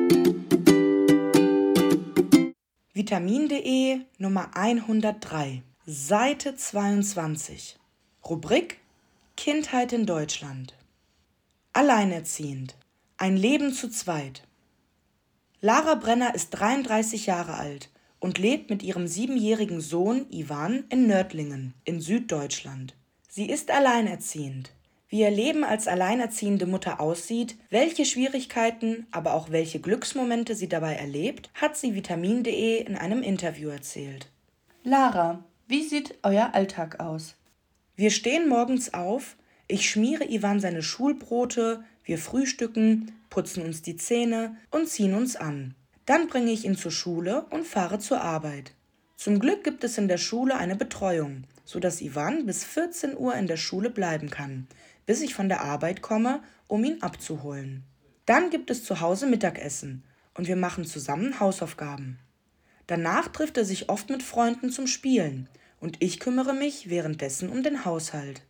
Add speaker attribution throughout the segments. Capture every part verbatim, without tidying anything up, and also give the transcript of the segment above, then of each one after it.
Speaker 1: Vitamin.de Nummer hundertdrei, Seite zweiundzwanzig. Rubrik Kindheit in Deutschland. Alleinerziehend. Ein Leben zu zweit. Lara Brenner ist dreiunddreißig Jahre alt und lebt mit ihrem siebenjährigen Sohn Ivan in Nördlingen in Süddeutschland. Sie ist alleinerziehend. Wie ihr Leben als alleinerziehende Mutter aussieht, welche Schwierigkeiten, aber auch welche Glücksmomente sie dabei erlebt, hat sie Vitamin.de in einem Interview erzählt.
Speaker 2: Lara, wie sieht euer Alltag aus?
Speaker 1: Wir stehen morgens auf, ich schmiere Ivan seine Schulbrote, wir frühstücken, putzen uns die Zähne und ziehen uns an. Dann bringe ich ihn zur Schule und fahre zur Arbeit. Zum Glück gibt es in der Schule eine Betreuung, sodass Ivan bis vierzehn Uhr in der Schule bleiben kann, bis ich von der Arbeit komme, um ihn abzuholen. Dann gibt es zu Hause Mittagessen und wir machen zusammen Hausaufgaben. Danach trifft er sich oft mit Freunden zum Spielen und ich kümmere mich währenddessen um den Haushalt.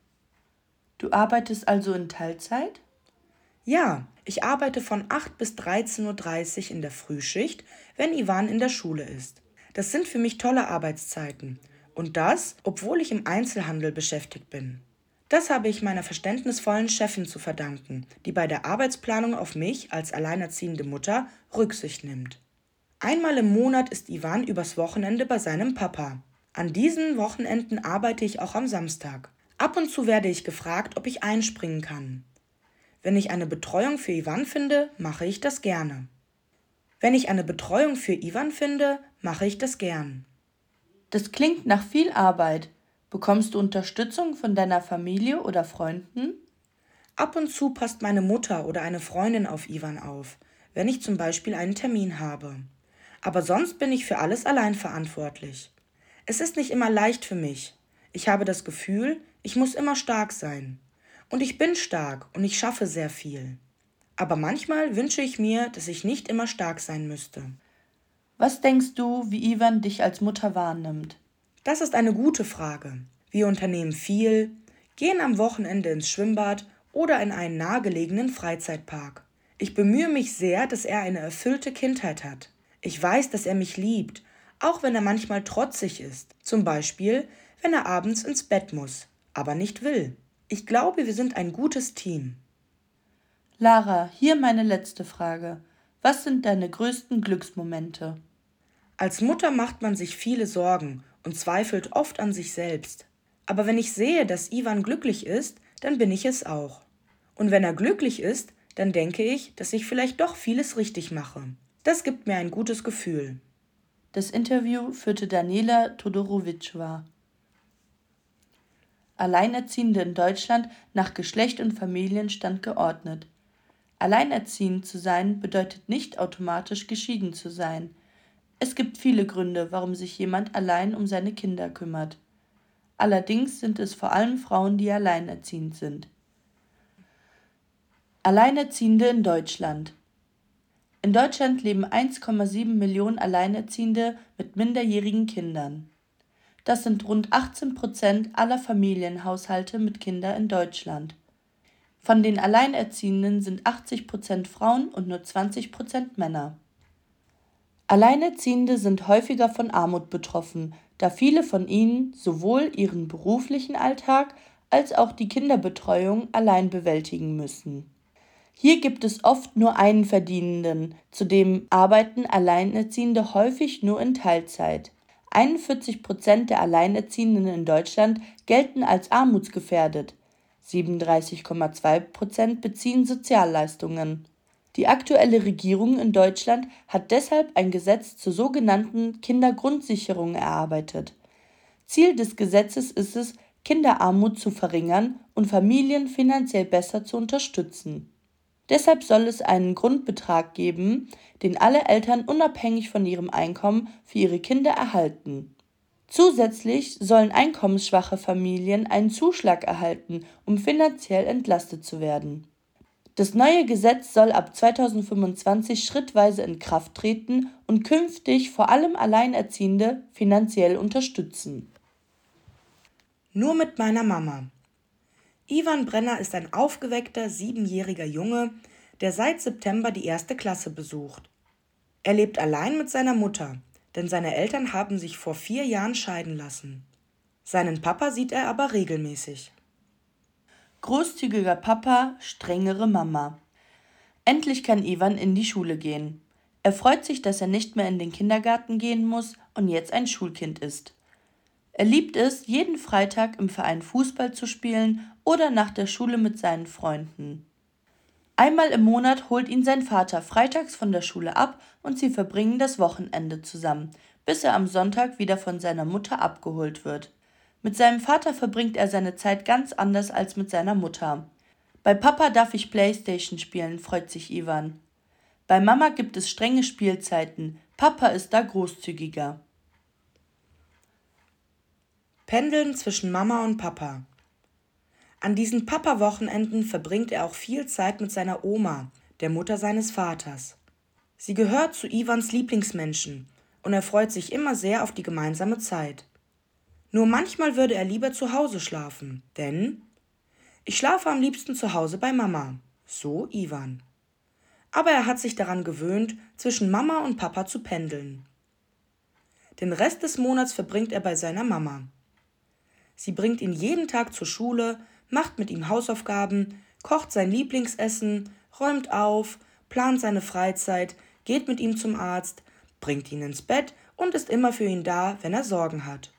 Speaker 2: Du arbeitest also in Teilzeit?
Speaker 1: Ja, ich arbeite von acht bis dreizehn Uhr dreißig in der Frühschicht, wenn Ivan in der Schule ist. Das sind für mich tolle Arbeitszeiten und das, obwohl ich im Einzelhandel beschäftigt bin. Das habe ich meiner verständnisvollen Chefin zu verdanken, die bei der Arbeitsplanung auf mich als alleinerziehende Mutter Rücksicht nimmt. Einmal im Monat ist Ivan übers Wochenende bei seinem Papa. An diesen Wochenenden arbeite ich auch am Samstag. Ab und zu werde ich gefragt, ob ich einspringen kann. Wenn ich eine Betreuung für Ivan finde, mache ich das gerne. Wenn ich eine Betreuung für Ivan finde, mache ich das gern.
Speaker 2: Das klingt nach viel Arbeit. Bekommst du Unterstützung von deiner Familie oder Freunden?
Speaker 1: Ab und zu passt meine Mutter oder eine Freundin auf Ivan auf, wenn ich zum Beispiel einen Termin habe. Aber sonst bin ich für alles allein verantwortlich. Es ist nicht immer leicht für mich. Ich habe das Gefühl, ich muss immer stark sein. Und ich bin stark und ich schaffe sehr viel. Aber manchmal wünsche ich mir, dass ich nicht immer stark sein müsste.
Speaker 2: Was denkst du, wie Ivan dich als Mutter wahrnimmt?
Speaker 1: Das ist eine gute Frage. Wir unternehmen viel, gehen am Wochenende ins Schwimmbad oder in einen nahegelegenen Freizeitpark. Ich bemühe mich sehr, dass er eine erfüllte Kindheit hat. Ich weiß, dass er mich liebt, auch wenn er manchmal trotzig ist. Zum Beispiel, wenn er abends ins Bett muss, aber nicht will. Ich glaube, wir sind ein gutes Team.
Speaker 2: Lara, hier meine letzte Frage. Was sind deine größten Glücksmomente?
Speaker 1: Als Mutter macht man sich viele Sorgen und zweifelt oft an sich selbst. Aber wenn ich sehe, dass Ivan glücklich ist, dann bin ich es auch. Und wenn er glücklich ist, dann denke ich, dass ich vielleicht doch vieles richtig mache. Das gibt mir ein gutes Gefühl.
Speaker 2: Das Interview führte Daniela Todorowitschwa. Alleinerziehende in Deutschland nach Geschlecht und Familienstand geordnet. Alleinerziehend zu sein bedeutet nicht automatisch geschieden zu sein. Es gibt viele Gründe, warum sich jemand allein um seine Kinder kümmert. Allerdings sind es vor allem Frauen, die alleinerziehend sind. Alleinerziehende in Deutschland. In Deutschland leben eins Komma sieben Millionen Alleinerziehende mit minderjährigen Kindern. Das sind rund achtzehn Prozent aller Familienhaushalte mit Kindern in Deutschland. Von den Alleinerziehenden sind achtzig Prozent Frauen und nur zwanzig Prozent Männer. Alleinerziehende sind häufiger von Armut betroffen, da viele von ihnen sowohl ihren beruflichen Alltag als auch die Kinderbetreuung allein bewältigen müssen. Hier gibt es oft nur einen Verdienenden, zudem arbeiten Alleinerziehende häufig nur in Teilzeit. einundvierzig Prozent der Alleinerziehenden in Deutschland gelten als armutsgefährdet, siebenunddreißig Komma zwei Prozent beziehen Sozialleistungen. Die aktuelle Regierung in Deutschland hat deshalb ein Gesetz zur sogenannten Kindergrundsicherung erarbeitet. Ziel des Gesetzes ist es, Kinderarmut zu verringern und Familien finanziell besser zu unterstützen. Deshalb soll es einen Grundbetrag geben, den alle Eltern unabhängig von ihrem Einkommen für ihre Kinder erhalten. Zusätzlich sollen einkommensschwache Familien einen Zuschlag erhalten, um finanziell entlastet zu werden. Das neue Gesetz soll ab zweitausendfünfundzwanzig schrittweise in Kraft treten und künftig vor allem Alleinerziehende finanziell unterstützen.
Speaker 1: Nur mit meiner Mama. Ivan Brenner ist ein aufgeweckter, siebenjähriger Junge, der seit September die erste Klasse besucht. Er lebt allein mit seiner Mutter, denn seine Eltern haben sich vor vier Jahren scheiden lassen. Seinen Papa sieht er aber regelmäßig.
Speaker 2: Großzügiger Papa, strengere Mama. Endlich kann Ivan in die Schule gehen. Er freut sich, dass er nicht mehr in den Kindergarten gehen muss und jetzt ein Schulkind ist. Er liebt es, jeden Freitag im Verein Fußball zu spielen oder nach der Schule mit seinen Freunden. Einmal im Monat holt ihn sein Vater freitags von der Schule ab und sie verbringen das Wochenende zusammen, bis er am Sonntag wieder von seiner Mutter abgeholt wird. Mit seinem Vater verbringt er seine Zeit ganz anders als mit seiner Mutter. Bei Papa darf ich Playstation spielen, freut sich Ivan. Bei Mama gibt es strenge Spielzeiten, Papa ist da großzügiger.
Speaker 1: Pendeln zwischen Mama und Papa. An diesen Papa-Wochenenden verbringt er auch viel Zeit mit seiner Oma, der Mutter seines Vaters. Sie gehört zu Ivans Lieblingsmenschen und er freut sich immer sehr auf die gemeinsame Zeit. Nur manchmal würde er lieber zu Hause schlafen, denn ich schlafe am liebsten zu Hause bei Mama, so Ivan. Aber er hat sich daran gewöhnt, zwischen Mama und Papa zu pendeln. Den Rest des Monats verbringt er bei seiner Mama. Sie bringt ihn jeden Tag zur Schule, macht mit ihm Hausaufgaben, kocht sein Lieblingsessen, räumt auf, plant seine Freizeit, geht mit ihm zum Arzt, bringt ihn ins Bett und ist immer für ihn da, wenn er Sorgen hat.